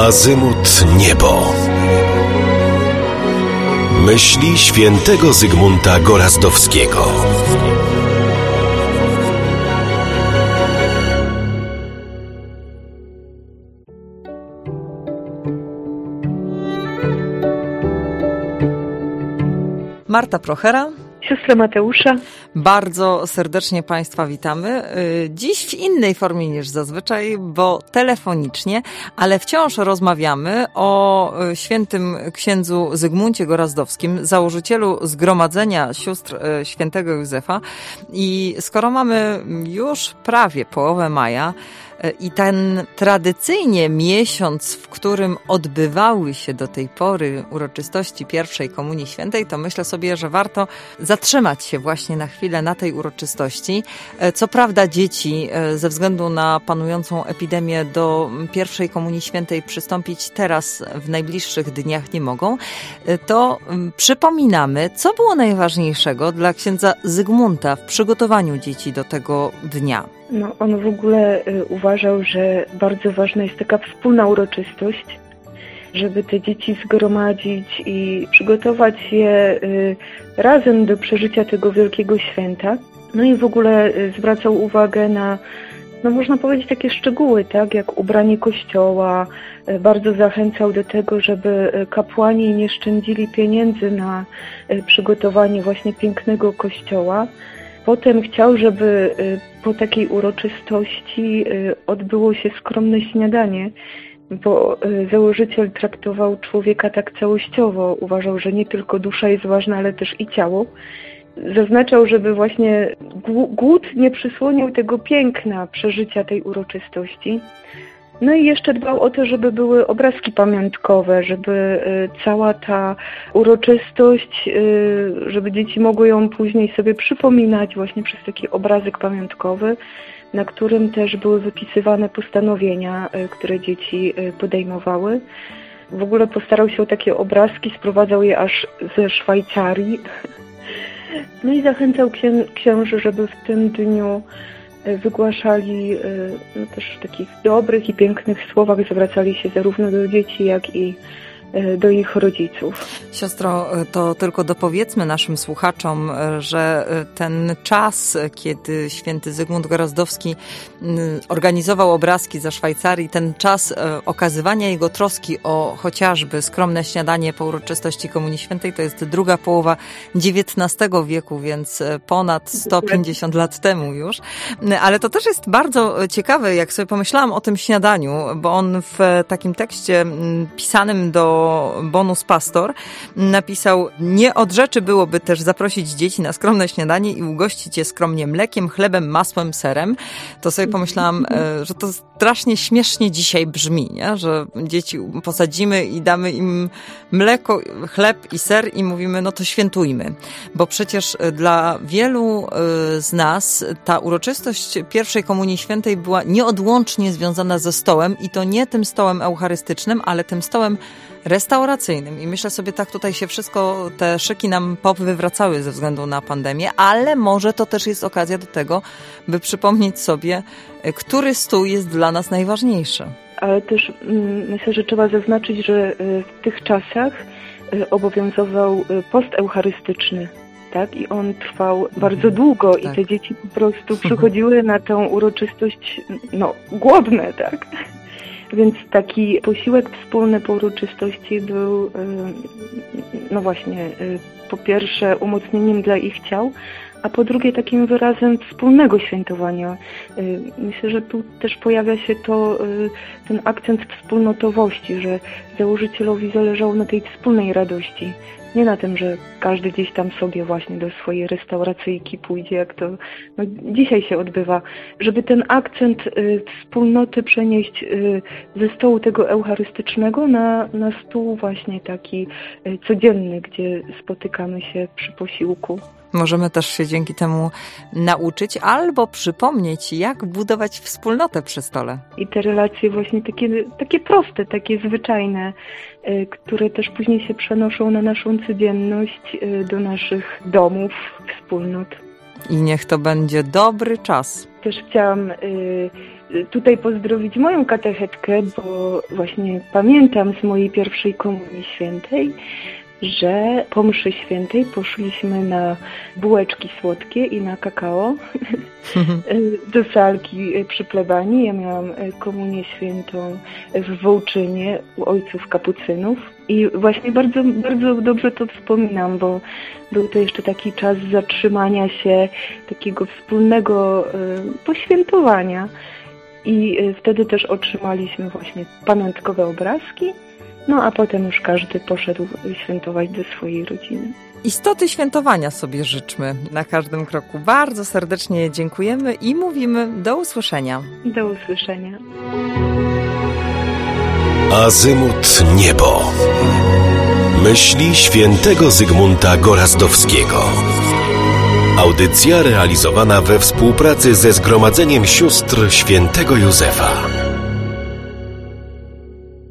Azymut Niebo. Myśli świętego Zygmunta Gorazdowskiego. Marta Prochera. Siostra Mateusza. Bardzo serdecznie Państwa witamy. Dziś w innej formie niż zazwyczaj, bo telefonicznie, ale wciąż rozmawiamy o świętym księdzu Zygmuncie Gorazdowskim, założycielu Zgromadzenia Sióstr Świętego Józefa. I skoro mamy już prawie połowę maja, i ten tradycyjnie miesiąc, w którym odbywały się do tej pory uroczystości pierwszej Komunii Świętej, to myślę sobie, że warto zatrzymać się właśnie na chwilę na tej uroczystości. Co prawda dzieci ze względu na panującą epidemię do pierwszej Komunii Świętej przystąpić teraz w najbliższych dniach nie mogą. To przypominamy, co było najważniejszego dla księdza Zygmunta w przygotowaniu dzieci do tego dnia. No, on w ogóle uważał, że bardzo ważna jest taka wspólna uroczystość, żeby te dzieci zgromadzić i przygotować je razem do przeżycia tego wielkiego święta. No i w ogóle zwracał uwagę na, no można powiedzieć, takie szczegóły, tak, jak ubranie kościoła. Bardzo zachęcał do tego, żeby kapłani nie szczędzili pieniędzy na przygotowanie właśnie pięknego kościoła. Potem chciał, żeby po takiej uroczystości odbyło się skromne śniadanie, bo założyciel traktował człowieka tak całościowo. Uważał, że nie tylko dusza jest ważna, ale też i ciało. Zaznaczał, żeby właśnie głód nie przysłonił tego piękna przeżycia tej uroczystości. No i jeszcze dbał o to, żeby były obrazki pamiątkowe, żeby cała ta uroczystość, żeby dzieci mogły ją później sobie przypominać właśnie przez taki obrazek pamiątkowy, na którym też były wypisywane postanowienia, które dzieci podejmowały. W ogóle postarał się o takie obrazki, sprowadzał je aż ze Szwajcarii. No i zachęcał księży, żeby w tym dniu wygłaszali też w takich dobrych i pięknych słowach, zwracali się zarówno do dzieci, jak i do ich rodziców. Siostro, to tylko dopowiedzmy naszym słuchaczom, że ten czas, kiedy święty Zygmunt Gorazdowski organizował obrazki ze Szwajcarii, ten czas okazywania jego troski o chociażby skromne śniadanie po uroczystości Komunii Świętej, to jest druga połowa XIX wieku, więc ponad 150 lat temu już. Ale to też jest bardzo ciekawe, jak sobie pomyślałam o tym śniadaniu, bo on w takim tekście pisanym do Bonus Pastor napisał: nie od rzeczy byłoby też zaprosić dzieci na skromne śniadanie i ugościć je skromnie mlekiem, chlebem, masłem, serem. To sobie pomyślałam, że to strasznie śmiesznie dzisiaj brzmi, nie? Że dzieci posadzimy i damy im mleko, chleb i ser i mówimy, no to świętujmy. Bo przecież dla wielu z nas ta uroczystość pierwszej Komunii Świętej była nieodłącznie związana ze stołem i to nie tym stołem eucharystycznym, ale tym stołem restauracyjnym. I myślę sobie, tak tutaj się wszystko, te szyki nam powywracały ze względu na pandemię, ale może to też jest okazja do tego, by przypomnieć sobie, który stół jest dla nas najważniejszy. Ale też myślę, że trzeba zaznaczyć, że w tych czasach obowiązywał post eucharystyczny. Tak? I on trwał bardzo długo tak. I te dzieci po prostu przychodziły na tę uroczystość głodne, tak? Więc taki posiłek wspólny po uroczystości był, no właśnie, po pierwsze umocnieniem dla ich ciał, a po drugie takim wyrazem wspólnego świętowania. Myślę, że tu też pojawia się ten akcent wspólnotowości, że założycielowi zależało na tej wspólnej radości. Nie na tym, że każdy gdzieś tam sobie właśnie do swojej restauracyjki pójdzie, jak to dzisiaj się odbywa. Żeby ten akcent wspólnoty przenieść ze stołu tego eucharystycznego na stół właśnie taki codzienny, gdzie spotykamy się przy posiłku. Możemy też się dzięki temu nauczyć albo przypomnieć, jak budować wspólnotę przy stole. I te relacje właśnie takie proste, takie zwyczajne, które też później się przenoszą na naszą codzienność, do naszych domów, wspólnot. I niech to będzie dobry czas. Też chciałam tutaj pozdrowić moją katechetkę, bo właśnie pamiętam z mojej pierwszej komunii świętej, że po mszy świętej poszliśmy na bułeczki słodkie i na kakao do salki przy plebanii. Ja miałam komunię świętą w Wołczynie u ojców kapucynów i właśnie bardzo, bardzo dobrze to wspominam, bo był to jeszcze taki czas zatrzymania się, takiego wspólnego poświętowania i wtedy też otrzymaliśmy właśnie pamiątkowe obrazki. No a potem już każdy poszedł świętować do swojej rodziny. Istoty świętowania sobie życzmy na każdym kroku. Bardzo serdecznie dziękujemy i mówimy do usłyszenia. Do usłyszenia. Azymut Niebo. Myśli świętego Zygmunta Gorazdowskiego. Audycja realizowana we współpracy ze Zgromadzeniem Sióstr Świętego Józefa.